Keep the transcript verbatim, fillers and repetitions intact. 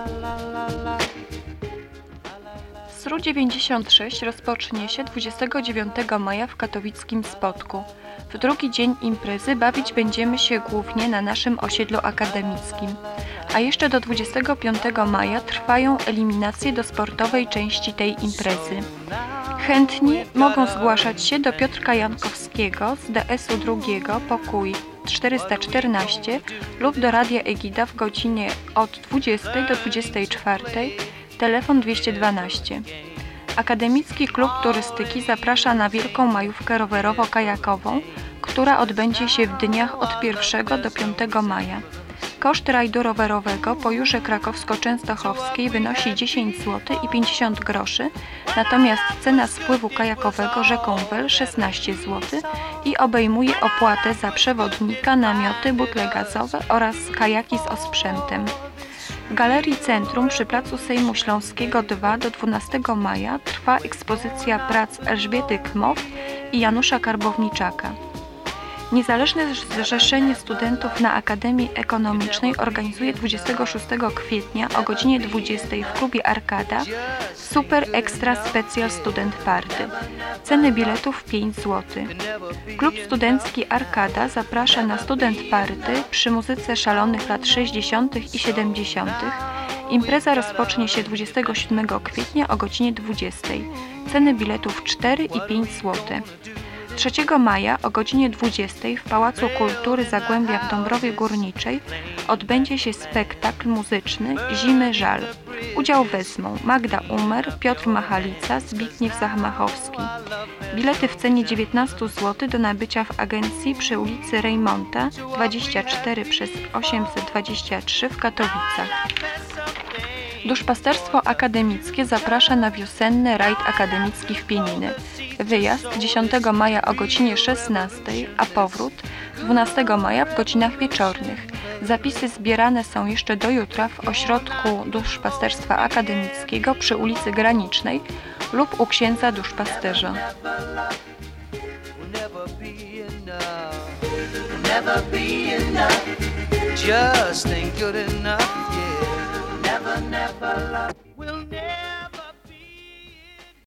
S R U dziewięćdziesiąt sześć rozpocznie się dwudziestego dziewiątego maja w katowickim Spodku. W drugi dzień imprezy bawić będziemy się głównie na naszym osiedlu akademickim. A jeszcze do dwudziestego piątego maja trwają eliminacje do sportowej części tej imprezy. Chętni mogą zgłaszać się do Piotrka Jankowskiego z D S u drugiego, pokój czterysta czternaście lub do Radia Egida w godzinie od dwudziestej do dwudziestej czwartej, telefon dwieście dwanaście. Akademicki Klub Turystyki zaprasza na wielką majówkę rowerowo-kajakową, która odbędzie się w dniach od pierwszego do piątego maja. Koszt rajdu rowerowego po Jurze Krakowsko-Częstochowskiej wynosi dziesięć złotych i pięćdziesiąt groszy, natomiast cena spływu kajakowego rzeką Wel szesnaście złotych i obejmuje opłatę za przewodnika, namioty, butle gazowe oraz kajaki z osprzętem. W Galerii Centrum przy Placu Sejmu Śląskiego dwa do dwunastego maja trwa ekspozycja prac Elżbiety Kmow i Janusza Karbowniczaka. Niezależne Zrzeszenie Studentów na Akademii Ekonomicznej organizuje dwudziestego szóstego kwietnia o godzinie dwudziestej w klubie Arkada Super Extra Special Student Party. Ceny biletów pięć złotych. Klub Studencki Arkada zaprasza na Student Party przy muzyce szalonych lat sześćdziesiątych i siedemdziesiątych. Impreza rozpocznie się dwudziestego siódmego kwietnia o godzinie dwudziestej. Ceny biletów cztery i pięć złotych. trzeciego maja o godzinie dwudziestej w Pałacu Kultury Zagłębia w Dąbrowie Górniczej odbędzie się spektakl muzyczny Zimy Żal. Udział wezmą Magda Umer, Piotr Machalica, Zbigniew Zachmachowski. Bilety w cenie dziewiętnaście złotych do nabycia w agencji przy ulicy Rejmonta dwadzieścia cztery przez osiemset dwadzieścia trzy w Katowicach. Duszpasterstwo Akademickie zaprasza na wiosenny rajd akademicki w Pieniny. Wyjazd dziesiątego maja o godzinie szesnastej, a powrót dwunastego maja w godzinach wieczornych. Zapisy zbierane są jeszcze do jutra w Ośrodku Duszpasterstwa Akademickiego przy ulicy Granicznej lub u księdza duszpasterza. Just ain't good enough, yeah. Never, never love will never